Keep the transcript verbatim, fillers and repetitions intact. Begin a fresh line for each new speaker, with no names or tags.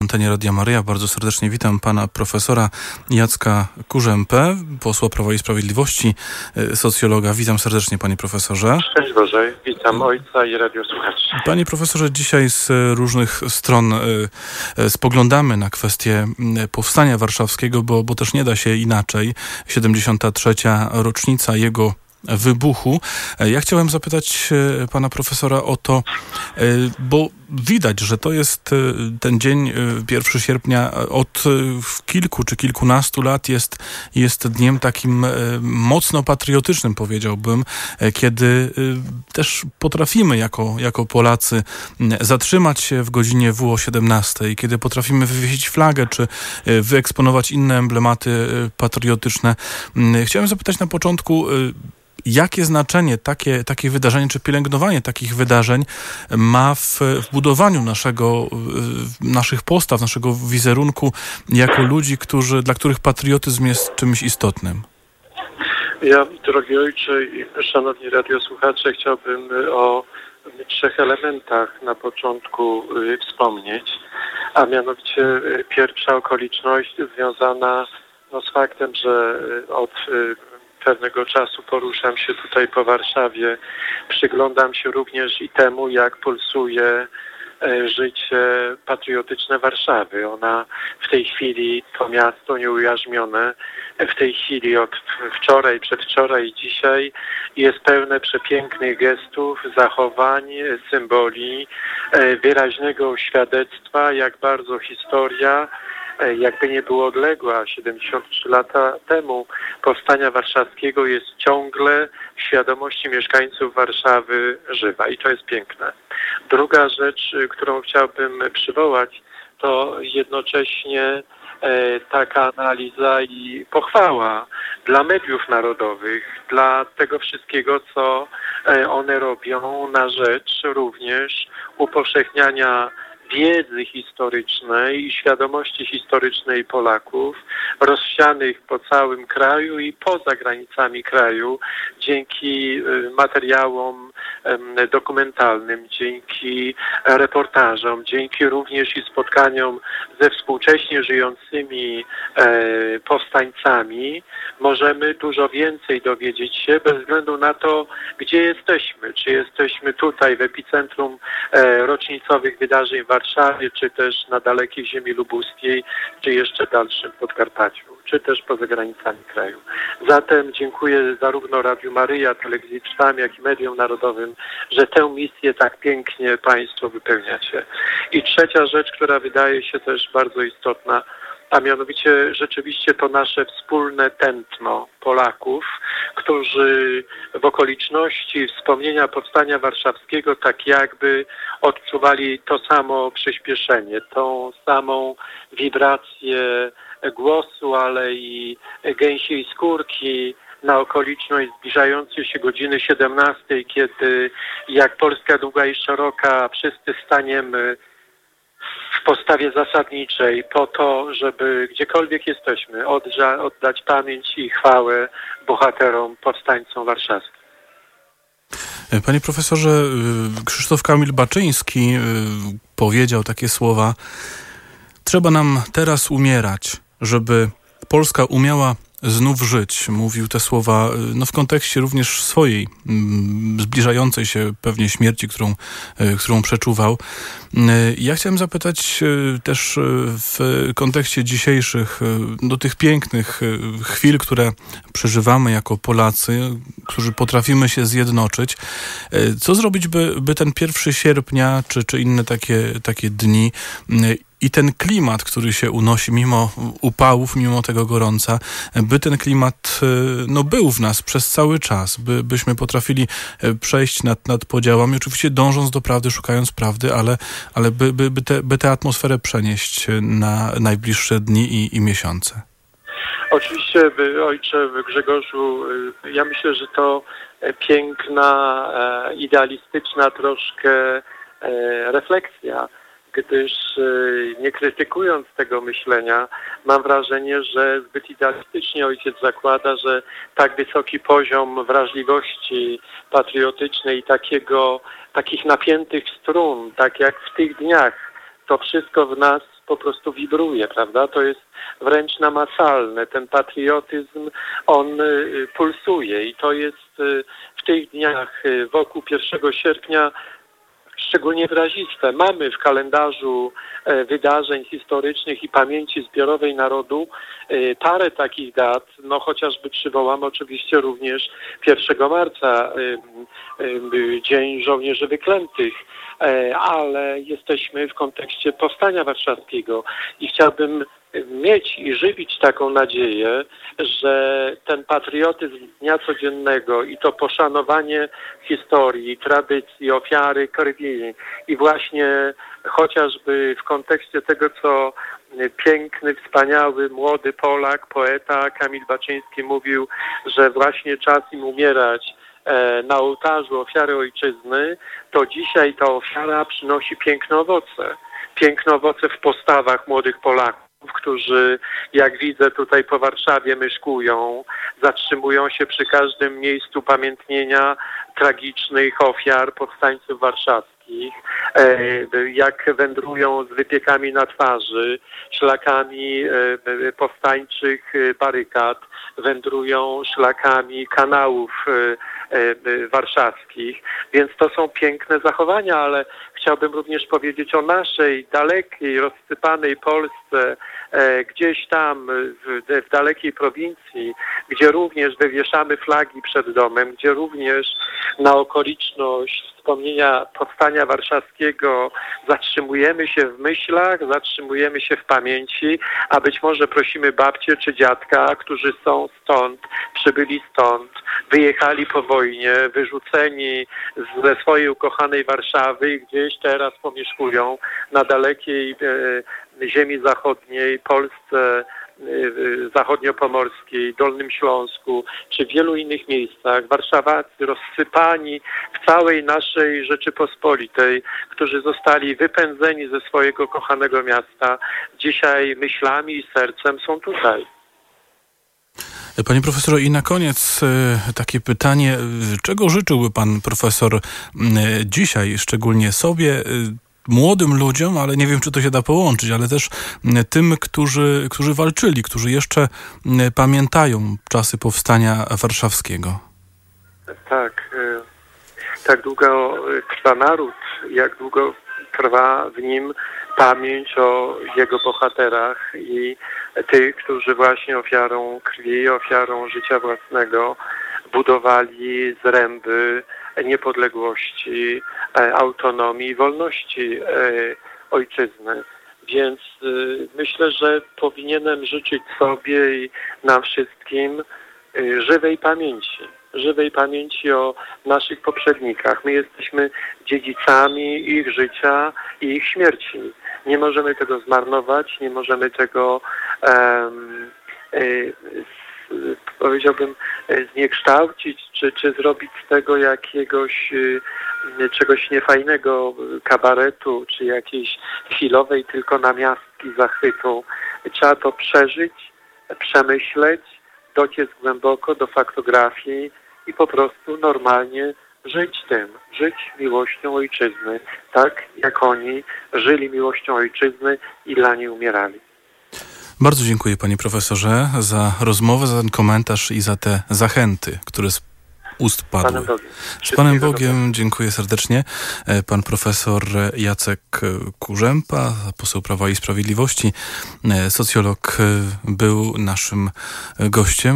Antenie Radia Maryja. Bardzo serdecznie witam pana profesora Jacka Kurzępę, posła Prawa i Sprawiedliwości, socjologa. Witam serdecznie, panie profesorze.
Szczęść Boże, witam ojca i radiosłuchaczy.
Panie profesorze, dzisiaj z różnych stron spoglądamy na kwestię powstania warszawskiego, bo, bo też nie da się inaczej. siedemdziesiąta trzecia rocznica jego wybuchu. Ja chciałem zapytać pana profesora o to, bo widać, że to jest ten dzień, pierwszego sierpnia, od kilku czy kilkunastu lat jest, jest dniem takim mocno patriotycznym, powiedziałbym, kiedy też potrafimy jako, jako Polacy zatrzymać się w godzinie W O siedemnastej, kiedy potrafimy wywiesić flagę czy wyeksponować inne emblematy patriotyczne. Chciałem zapytać na początku, jakie znaczenie takie, takie wydarzenie, czy pielęgnowanie takich wydarzeń ma w, w budowaniu naszego, naszych postaw, naszego wizerunku jako ludzi, którzy, dla których patriotyzm jest czymś istotnym?
Ja, drogi ojcze i szanowni radiosłuchacze, chciałbym o trzech elementach na początku wspomnieć, a mianowicie pierwsza okoliczność związana no, z faktem, że od pewnego czasu poruszam się tutaj po Warszawie. Przyglądam się również i temu, jak pulsuje życie patriotyczne Warszawy. Ona w tej chwili, to miasto nieujarzmione, w tej chwili od wczoraj, przedwczoraj i dzisiaj jest pełne przepięknych gestów, zachowań, symboli, wyraźnego świadectwa, jak bardzo historia, jakby nie było odległa, siedemdziesiąt trzy lata temu powstania warszawskiego jest ciągle w świadomości mieszkańców Warszawy żywa i to jest piękne. Druga rzecz, którą chciałbym przywołać, to jednocześnie taka analiza i pochwała dla mediów narodowych, dla tego wszystkiego, co one robią na rzecz również upowszechniania wiedzy historycznej i świadomości historycznej Polaków rozsianych po całym kraju i poza granicami kraju dzięki materiałom dokumentalnym, dzięki reportażom, dzięki również i spotkaniom ze współcześnie żyjącymi powstańcami możemy dużo więcej dowiedzieć się bez względu na to, gdzie jesteśmy. Czy jesteśmy tutaj w epicentrum rocznicowych wydarzeń w Warszawie, czy też na dalekiej ziemi lubuskiej, czy jeszcze dalszym Podkarpaciu, czy też poza granicami kraju. Zatem dziękuję zarówno Radiu Maryja, Telewizji Trwam, jak i Mediom Narodowym, że tę misję tak pięknie państwo wypełniacie. I trzecia rzecz, która wydaje się też bardzo istotna, a mianowicie rzeczywiście to nasze wspólne tętno Polaków, którzy w okoliczności wspomnienia powstania warszawskiego tak jakby odczuwali to samo przyspieszenie, tą samą wibrację głosu, ale i gęsiej skórki na okoliczność zbliżającej się godziny siedemnastej, kiedy jak Polska długa i szeroka wszyscy staniemy w postawie zasadniczej po to, żeby gdziekolwiek jesteśmy oddać, oddać pamięć i chwałę bohaterom, powstańcom warszawskim.
Panie profesorze, Krzysztof Kamil Baczyński powiedział takie słowa: trzeba nam teraz umierać, żeby Polska umiała znów żyć. Mówił te słowa no, w kontekście również swojej m, zbliżającej się pewnie śmierci, którą, którą przeczuwał. Ja chciałem zapytać też w kontekście dzisiejszych, do tych pięknych chwil, które przeżywamy jako Polacy, którzy potrafimy się zjednoczyć. Co zrobić, by, by ten pierwszego sierpnia, czy, czy inne takie, takie dni i ten klimat, który się unosi mimo upałów, mimo tego gorąca, by ten klimat no, był w nas przez cały czas, by, byśmy potrafili przejść nad, nad podziałami, oczywiście dążąc do prawdy, szukając prawdy, ale, ale by, by, by, te, by tę atmosferę przenieść na najbliższe dni i, i miesiące.
Oczywiście, ojcze Grzegorzu, ja myślę, że to piękna, idealistyczna troszkę refleksja, gdyż nie krytykując tego myślenia, mam wrażenie, że zbyt idealistycznie ojciec zakłada, że tak wysoki poziom wrażliwości patriotycznej i takiego, takich napiętych strun, tak jak w tych dniach, to wszystko w nas po prostu wibruje, prawda? To jest wręcz namacalne. Ten patriotyzm, on pulsuje i to jest w tych dniach wokół pierwszego sierpnia szczególnie wyraziste. Mamy w kalendarzu wydarzeń historycznych i pamięci zbiorowej narodu parę takich dat, no chociażby przywołam oczywiście również pierwszego marca, Dzień Żołnierzy Wyklętych, ale jesteśmy w kontekście Powstania Warszawskiego i chciałbym mieć i żywić taką nadzieję, że ten patriotyzm dnia codziennego i to poszanowanie historii, tradycji, ofiary, krwi i właśnie chociażby w kontekście tego, co piękny, wspaniały, młody Polak, poeta Kamil Baczyński mówił, że właśnie czas im umierać na ołtarzu ofiary ojczyzny, to dzisiaj ta ofiara przynosi piękne owoce. Piękne owoce w postawach młodych Polaków, którzy, jak widzę, tutaj po Warszawie myszkują, zatrzymują się przy każdym miejscu pamiętnienia tragicznych ofiar powstańców warszawskich, jak wędrują z wypiekami na twarzy, szlakami powstańczych barykad, wędrują szlakami kanałów warszawskich, więc to są piękne zachowania, ale chciałbym również powiedzieć o naszej dalekiej, rozsypanej Polsce, gdzieś tam w, w dalekiej prowincji, gdzie również wywieszamy flagi przed domem, gdzie również na okoliczność wspomnienia Powstania Warszawskiego zatrzymujemy się w myślach, zatrzymujemy się w pamięci, a być może prosimy babcię czy dziadka, którzy są stąd, przybyli stąd, wyjechali po wojnie, wyrzuceni ze swojej ukochanej Warszawy i gdzieś teraz pomieszkują na dalekiej e, ziemi zachodniej, Polsce zachodniopomorskiej, Dolnym Śląsku, czy w wielu innych miejscach, warszawacy rozsypani w całej naszej Rzeczypospolitej, którzy zostali wypędzeni ze swojego kochanego miasta, dzisiaj myślami i sercem są tutaj.
Panie profesorze, i na koniec takie pytanie, czego życzyłby pan profesor dzisiaj, szczególnie sobie, młodym ludziom, ale nie wiem, czy to się da połączyć, ale też tym, którzy, którzy walczyli, którzy jeszcze pamiętają czasy Powstania Warszawskiego?
Tak. Tak długo trwa naród, jak długo trwa w nim pamięć o jego bohaterach i tych, którzy właśnie ofiarą krwi, ofiarą życia własnego budowali zręby niepodległości, autonomii i wolności ojczyzny. Więc myślę, że powinienem życzyć sobie i nam wszystkim żywej pamięci. żywej pamięci o naszych poprzednikach. My jesteśmy dziedzicami ich życia i ich śmierci. Nie możemy tego zmarnować, nie możemy tego um, y, powiedziałbym, zniekształcić, czy, czy zrobić z tego jakiegoś czegoś niefajnego kabaretu, czy jakiejś chwilowej tylko namiastki zachwytu. Trzeba to przeżyć, przemyśleć, dociec głęboko do faktografii i po prostu normalnie żyć tym, żyć miłością ojczyzny, tak jak oni żyli miłością ojczyzny i dla niej umierali.
Bardzo dziękuję, panie profesorze, za rozmowę, za ten komentarz i za te zachęty, które z ust padły.
Panem Bogiem.
Z Panem Bogiem dziękuję serdecznie. Pan profesor Jacek Kurzępa, poseł Prawa i Sprawiedliwości, socjolog, był naszym gościem.